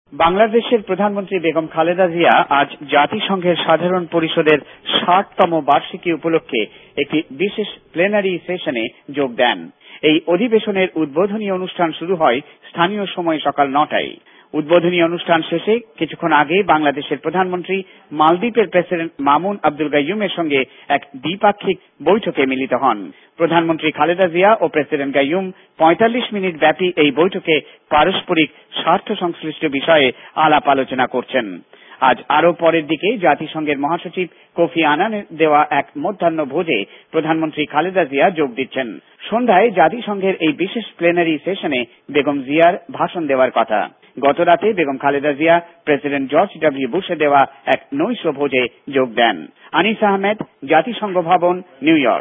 বাংলাদেশের প্রধানমন্ত্রী বেগম খালেদা জিয়া আজ জাতিসংঘের সাধারণ পরিষদের ৬০তম বার্ষিকী উপলক্ষে একটি বিশেষ প্লেনারি সেশনে যোগ দেন। এই অধিবেশনের উদ্বোধনী অনুষ্ঠান শুরু হয় স্থানীয় সময় সকাল ৯টায়। উদ্বোধনী অনুষ্ঠান শেষে কিছুক্ষণ আগে বাংলাদেশের প্রধানমন্ত্রী মালদ্বীপের প্রেসিডেন্ট মামুন আব্দুল গাইয়ুমের সঙ্গে এক দ্বিপাক্ষিক বৈঠকে মিলিত হন। প্রধানমন্ত্রী খালেদা জিয়া ও প্রেসিডেন্ট গাইয়ুম ৪৫ মিনিট ব্যাপী এই বৈঠকে পারস্পরিক স্বার্থ সংশ্লিষ্ট বিষয়ে আলাপ আলোচনা করছেন। আজ আরো পরের দিকে জাতিসংঘের মহাসচিব কোফি আনানের দেওয়া এক মধ্যাহ্ন ভোজে প্রধানমন্ত্রী খালেদা জিয়া যোগ দিচ্ছেন। সন্ধ্যায় জাতিসংঘের এই বিশেষ প্লেনারি সেশনে বেগম জিয়ার ভাষণ দেওয়ার কথা। গতরাতে Begum Khaleda Zia president George W বুশে দেওয়া এক নৈশ ভোজে যোগ দেন। আনিস আহমেদ, জাতিসংঘ ভবন, নিউ ইয়র্ক।